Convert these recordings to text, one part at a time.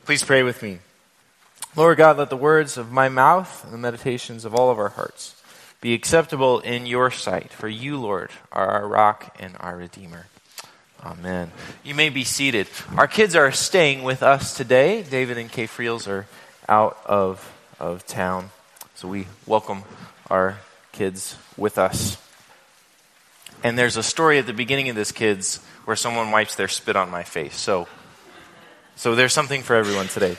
Please pray with me. Lord God, let the words of my mouth and the meditations of all of our hearts be acceptable in your sight. For you, Lord, are our rock and our Redeemer. Amen. You may be seated. Our kids are staying with us today. David and Kay Friels are out of town. So we welcome our kids with us. And there's a story at the beginning of this, kids, where someone wipes their spit on my face. So there's something for everyone today.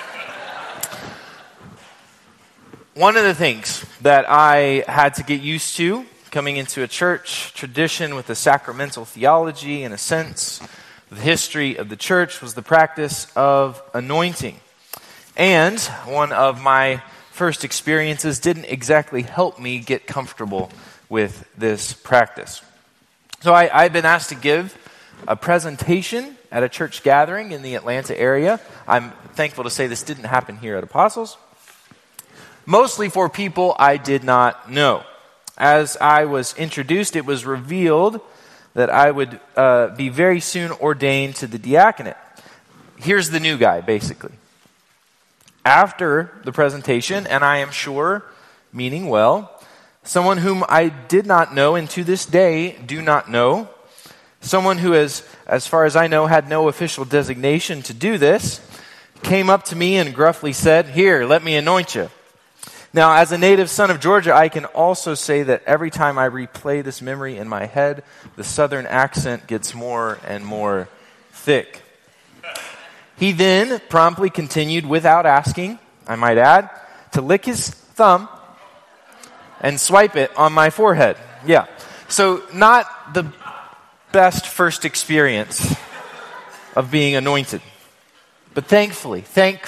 One of the things that I had to get used to coming into a church tradition with a sacramental theology, in a sense, the history of the church, was the practice of anointing. And one of my first experiences didn't exactly help me get comfortable with this practice. So I've been asked to give a presentation at a church gathering in the Atlanta area. I'm thankful to say this didn't happen here at Apostles. Mostly for people I did not know. As I was introduced, it was revealed that I would be very soon ordained to the diaconate. Here's the new guy, basically. After the presentation, and I am sure, meaning well, someone whom I did not know and to this day do not know, someone who, as far as I know, had no official designation to do this, came up to me and gruffly said, "Here, let me anoint you." Now, as a native son of Georgia, I can also say that every time I replay this memory in my head, the southern accent gets more and more thick. He then promptly continued, without asking, I might add, to lick his thumb and swipe it on my forehead. Yeah. So not the best first experience of being anointed. But thankfully,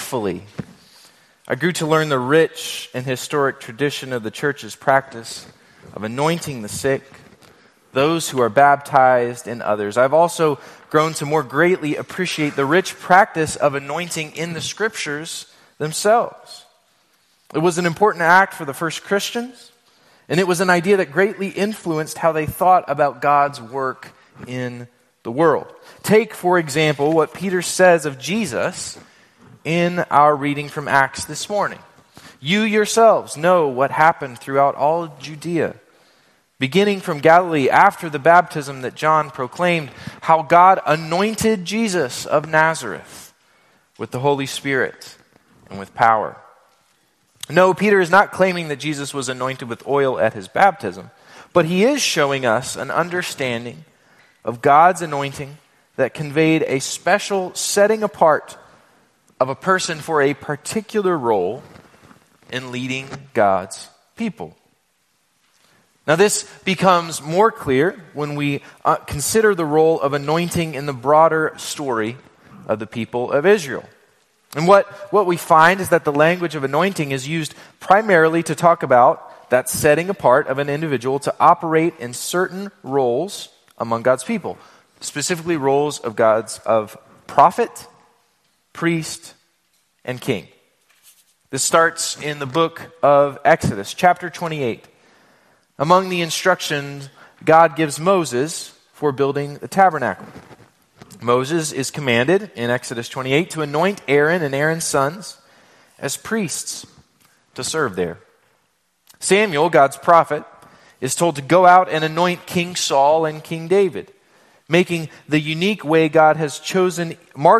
I grew to learn the rich and historic tradition of the church's practice of anointing the sick, those who are baptized, and others. I've also grown to more greatly appreciate the rich practice of anointing in the scriptures themselves. It was an important act for the first Christians, and it was an idea that greatly influenced how they thought about God's work in the world. Take, for example, what Peter says of Jesus in our reading from Acts this morning. You yourselves know what happened throughout all of Judea, beginning from Galilee after the baptism that John proclaimed, how God anointed Jesus of Nazareth with the Holy Spirit and with power. No, Peter is not claiming that Jesus was anointed with oil at his baptism, but he is showing us an understanding of God's anointing that conveyed a special setting apart of a person for a particular role in leading God's people. Now this becomes more clear when we consider the role of anointing in the broader story of the people of Israel. And what we find is that the language of anointing is used primarily to talk about that setting apart of an individual to operate in certain roles among God's people, specifically roles of prophet, priest, and king. This starts in the book of Exodus, chapter 28. Among the instructions God gives Moses for building the tabernacle. Moses is commanded in Exodus 28 to anoint Aaron and Aaron's sons as priests to serve there. Samuel, God's prophet, is told to go out and anoint King Saul and King David, marking the unique way God had chosen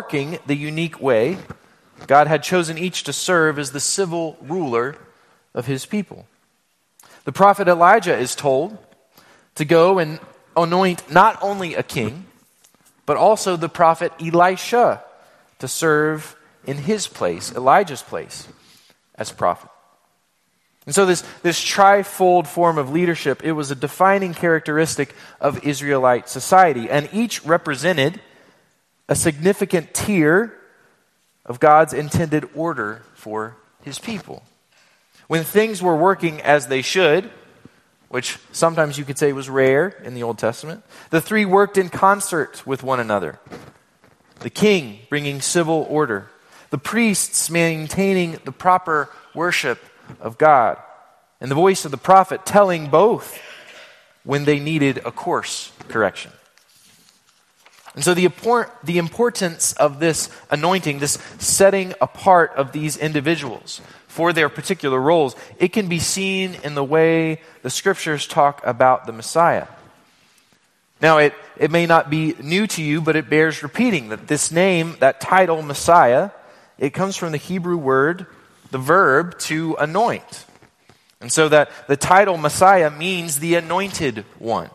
each to serve as the civil ruler of his people. The prophet Elijah is told to go and anoint not only a king, but also the prophet Elisha to serve in his place, Elijah's place, as prophet. And so this trifold form of leadership, it was a defining characteristic of Israelite society, and each represented a significant tier of God's intended order for his people. When things were working as they should, which sometimes you could say was rare in the Old Testament, the three worked in concert with one another. The king bringing civil order, the priests maintaining the proper worship of God, and the voice of the prophet telling both when they needed a course correction. And so the importance of this anointing, this setting apart of these individuals for their particular roles, it can be seen in the way the scriptures talk about the Messiah. Now, it may not be new to you, but it bears repeating that this name, that title, Messiah, it comes from the Hebrew word, the verb, to anoint. And so that the title Messiah means the anointed one.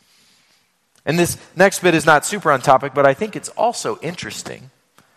And this next bit is not super on topic, but I think it's also interesting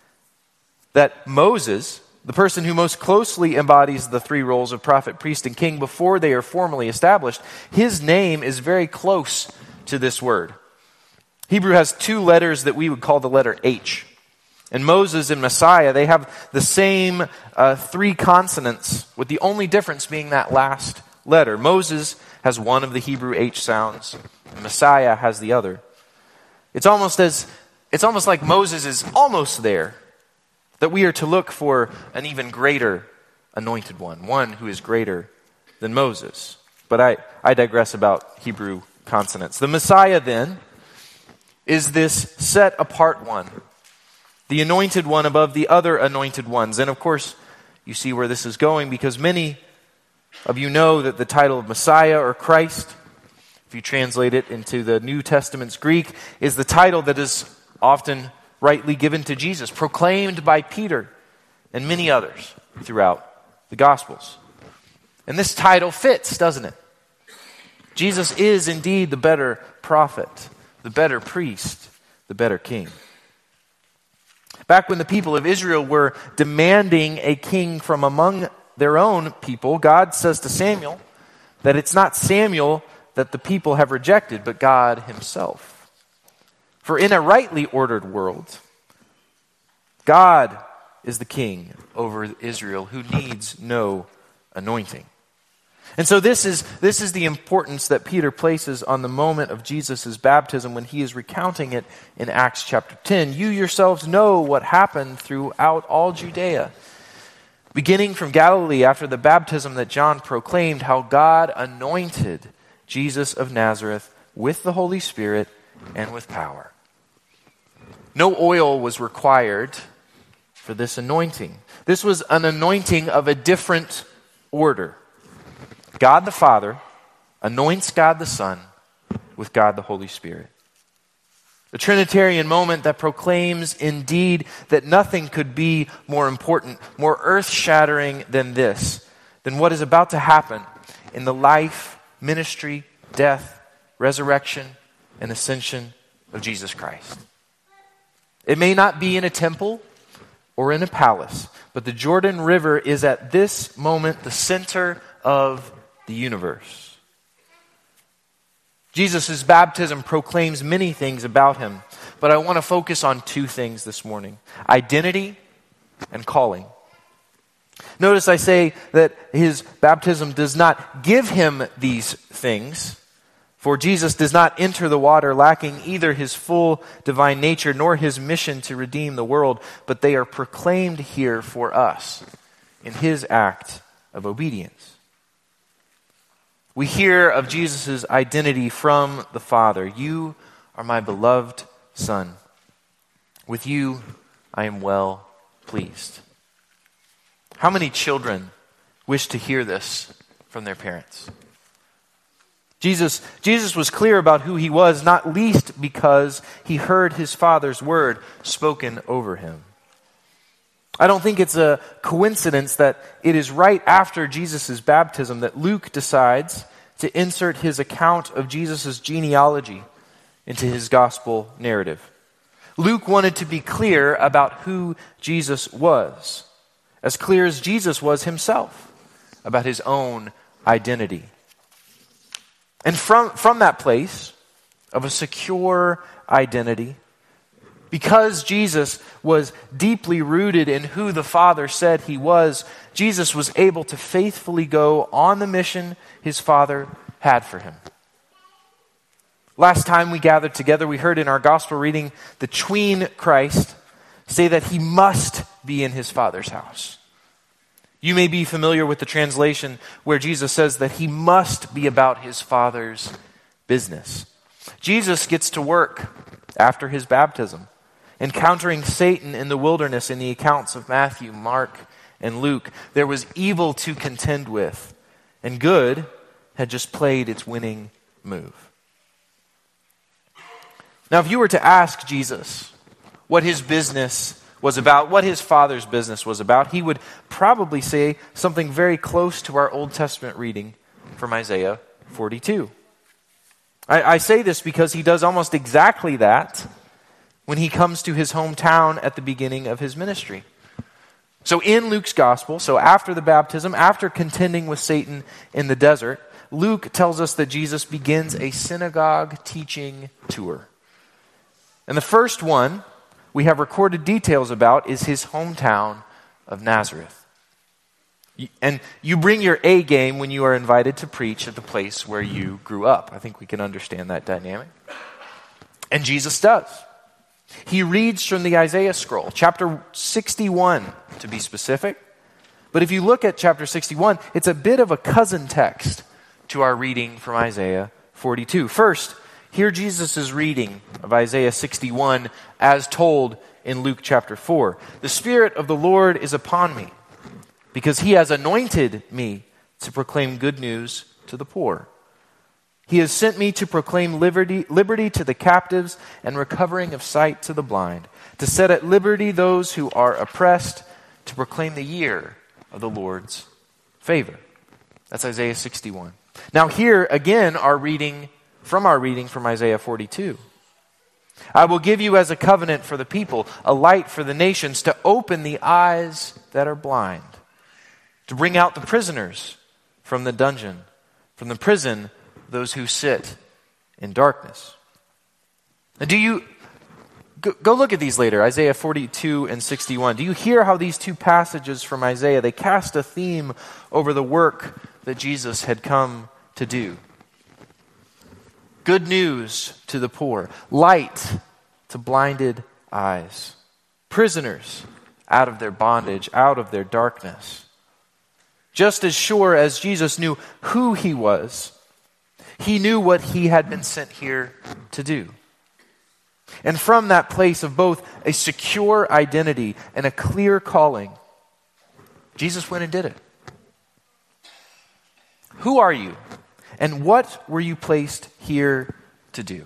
that Moses, the person who most closely embodies the three roles of prophet, priest, and king before they are formally established, his name is very close to this word. Hebrew has two letters that we would call the letter H. And Moses and Messiah, they have the same three consonants, with the only difference being that last letter. Moses has one of the Hebrew H sounds. Messiah has the other. It's almost like Moses is almost there, that we are to look for an even greater anointed one who is greater than Moses. But I digress about Hebrew consonants. The Messiah then is this set apart one, the anointed one above the other anointed ones. And of course, you see where this is going, because many of you know that the title of Messiah or Christ, if you translate it into the New Testament's Greek, is the title that is often rightly given to Jesus, proclaimed by Peter and many others throughout the Gospels. And this title fits, doesn't it? Jesus is indeed the better prophet, the better priest, the better king. Back when the people of Israel were demanding a king from among their own people, God says to Samuel that it's not Samuel that the people have rejected, but God himself. For in a rightly ordered world, God is the king over Israel who needs no anointing. And so this is the importance that Peter places on the moment of Jesus' baptism when he is recounting it in Acts chapter 10. You yourselves know what happened throughout all Judea, beginning from Galilee after the baptism that John proclaimed, how God anointed Jesus of Nazareth with the Holy Spirit and with power. No oil was required for this anointing. This was an anointing of a different order. God the Father anoints God the Son with God the Holy Spirit. A Trinitarian moment that proclaims indeed that nothing could be more important, more earth-shattering than this, than what is about to happen in the life, ministry, death, resurrection, and ascension of Jesus Christ. It may not be in a temple or in a palace, but the Jordan River is at this moment the center of the universe. Jesus' baptism proclaims many things about him, but I want to focus on two things this morning: identity and calling. Notice I say that his baptism does not give him these things, for Jesus does not enter the water lacking either his full divine nature nor his mission to redeem the world, but they are proclaimed here for us in his act of obedience. We hear of Jesus' identity from the Father. You are my beloved Son. With you I am well pleased. How many children wish to hear this from their parents? Jesus was clear about who he was, not least because he heard his Father's word spoken over him. I don't think it's a coincidence that it is right after Jesus' baptism that Luke decides to insert his account of Jesus' genealogy into his gospel narrative. Luke wanted to be clear about who Jesus was, as clear as Jesus was himself about his own identity. And from that place of a secure identity, because Jesus was deeply rooted in who the Father said he was, Jesus was able to faithfully go on the mission his Father had for him. Last time we gathered together, we heard in our gospel reading the tween Christ say that he must be in his Father's house. You may be familiar with the translation where Jesus says that he must be about his Father's business. Jesus gets to work after his baptism, encountering Satan in the wilderness in the accounts of Matthew, Mark, and Luke. There was evil to contend with, and good had just played its winning move. Now, if you were to ask Jesus what his business was about, what his Father's business was about, he would probably say something very close to our Old Testament reading from Isaiah 42. I say this because he does almost exactly that when he comes to his hometown at the beginning of his ministry. So in Luke's gospel, so after the baptism, after contending with Satan in the desert, Luke tells us that Jesus begins a synagogue teaching tour. And the first one we have recorded details about is his hometown of Nazareth. And you bring your A game when you are invited to preach at the place where you grew up. I think we can understand that dynamic. And Jesus does. He reads from the Isaiah scroll, chapter 61 to be specific. But if you look at chapter 61, it's a bit of a cousin text to our reading from Isaiah 42. First, hear Jesus' reading of Isaiah 61 as told in Luke chapter 4. The Spirit of the Lord is upon me, because he has anointed me to proclaim good news to the poor. He has sent me to proclaim liberty to the captives and recovering of sight to the blind, to set at liberty those who are oppressed, to proclaim the year of the Lord's favor. That's Isaiah 61. Now here again our reading from Isaiah 42. I will give you as a covenant for the people, a light for the nations, to open the eyes that are blind, to bring out the prisoners from the dungeon, from the prison, those who sit in darkness. And do you, go look at these later, Isaiah 42 and 61. Do you hear how these two passages from Isaiah, they cast a theme over the work that Jesus had come to do? Good news to the poor, light to blinded eyes, prisoners out of their bondage, out of their darkness. Just as sure as Jesus knew who he was, he knew what he had been sent here to do. And from that place of both a secure identity and a clear calling, Jesus went and did it. Who are you? And what were you placed here to do?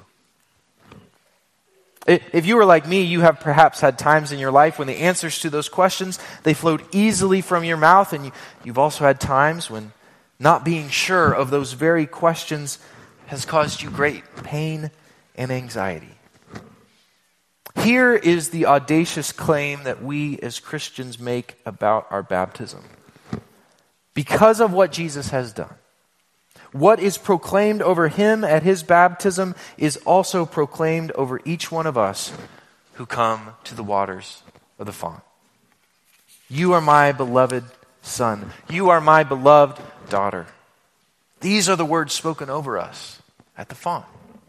If you were like me, you have perhaps had times in your life when the answers to those questions, they flowed easily from your mouth, and you've also had times when not being sure of those very questions has caused you great pain and anxiety. Here is the audacious claim that we as Christians make about our baptism. Because of what Jesus has done, what is proclaimed over him at his baptism is also proclaimed over each one of us who come to the waters of the font. You are my beloved son. You are my beloved daughter. These are the words spoken over us at the font.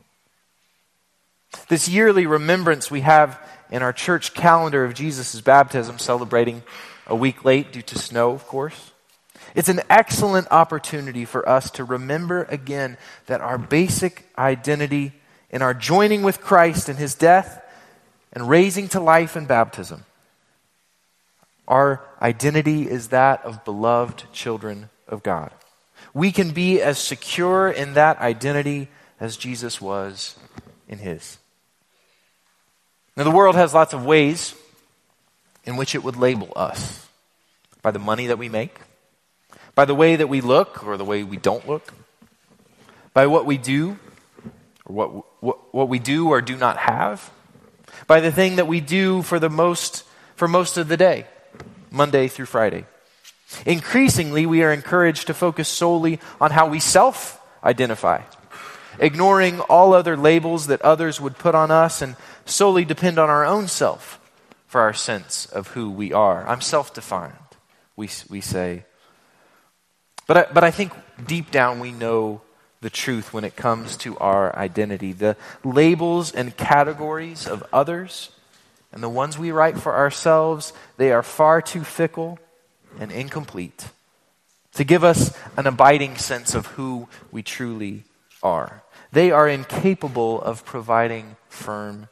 This yearly remembrance we have in our church calendar of Jesus' baptism, celebrating a week late due to snow, of course. It's an excellent opportunity for us to remember again that our basic identity in our joining with Christ in his death and raising to life in baptism, our identity is that of beloved children of God. We can be as secure in that identity as Jesus was in his. Now, the world has lots of ways in which it would label us. By the money that we make, by the way that we look or the way we don't look, by what we do or what we do or do not have, by the thing that we do for most of the day, Monday through Friday. Increasingly, we are encouraged to focus solely on how we self-identify, ignoring all other labels that others would put on us and solely depend on our own self for our sense of who we are. I'm self-defined, we say. But I think deep down we know the truth when it comes to our identity. The labels and categories of others and the ones we write for ourselves, they are far too fickle and incomplete to give us an abiding sense of who we truly are. They are incapable of providing firm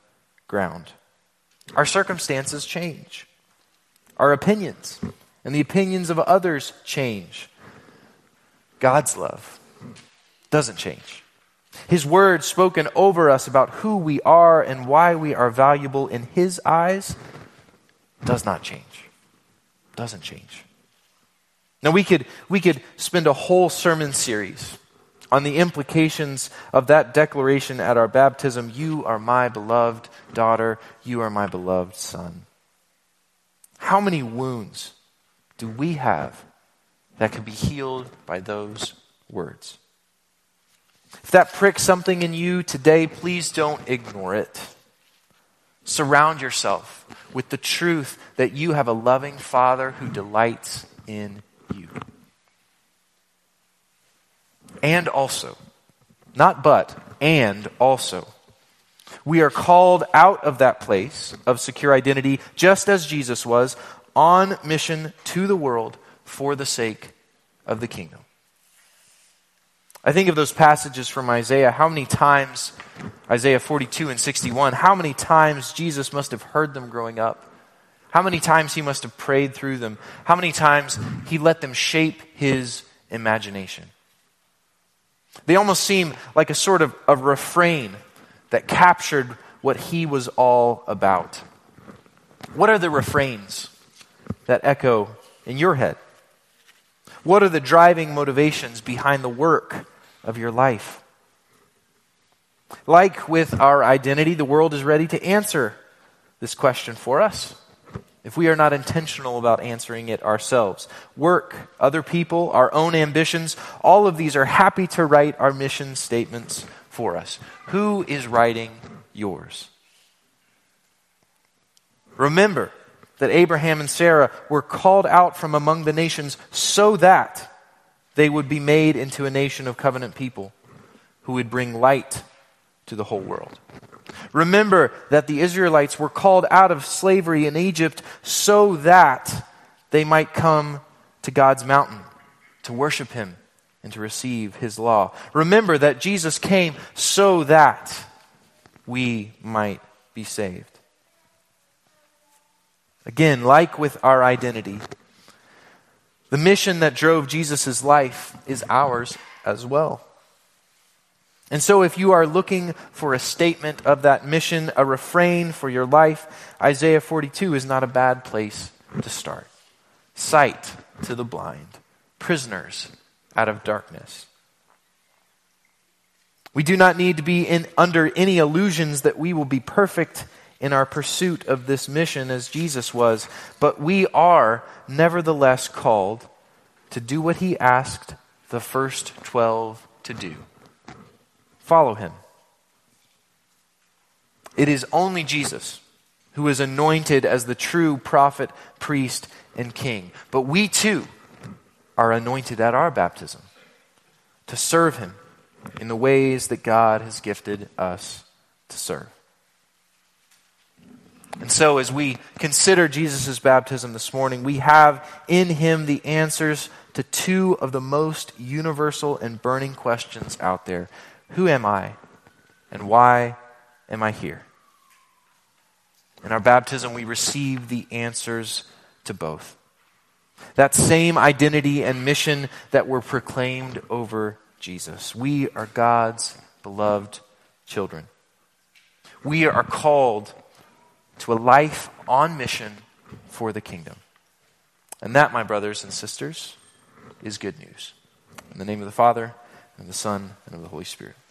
ground. Our circumstances change. Our opinions and the opinions of others change. God's love doesn't change. His word spoken over us about who we are and why we are valuable in His eyes does not change. Doesn't change. Now we could spend a whole sermon series on the implications of that declaration at our baptism. You are my beloved daughter. You are my beloved son. How many wounds do we have that could be healed by those words? If that pricks something in you today, please don't ignore it. Surround yourself with the truth that you have a loving Father who delights in you. And also, not but, and also, we are called out of that place of secure identity, just as Jesus was, on mission to the world for the sake of the kingdom. I think of those passages from Isaiah, how many times, Isaiah 42 and 61, how many times Jesus must have heard them growing up. How many times He must have prayed through them. How many times He let them shape His imagination. They almost seem like a sort of a refrain that captured what He was all about. What are the refrains that echo in your head? What are the driving motivations behind the work of your life? Like with our identity, the world is ready to answer this question for us if we are not intentional about answering it ourselves. Work, other people, our own ambitions, all of these are happy to write our mission statements for us. Who is writing yours? Remember that Abraham and Sarah were called out from among the nations so that they would be made into a nation of covenant people who would bring light to the whole world. Remember that the Israelites were called out of slavery in Egypt so that they might come to God's mountain to worship Him and to receive His law. Remember that Jesus came so that we might be saved. Again, like with our identity, the mission that drove Jesus' life is ours as well. And so if you are looking for a statement of that mission, a refrain for your life, Isaiah 42 is not a bad place to start. Sight to the blind, prisoners out of darkness. We do not need to be under any illusions that we will be perfect in our pursuit of this mission as Jesus was, but we are nevertheless called to do what He asked the first 12 to do. Follow Him. It is only Jesus who is anointed as the true prophet, priest, and king. But we too are anointed at our baptism to serve Him in the ways that God has gifted us to serve. And so as we consider Jesus' baptism this morning, we have in Him the answers to two of the most universal and burning questions out there. Who am I? And why am I here? In our baptism, we receive the answers to both. That same identity and mission that were proclaimed over Jesus. We are God's beloved children. We are called to a life on mission for the kingdom. And that, my brothers and sisters, is good news. In the name of the Father, and of the Son, and of the Holy Spirit.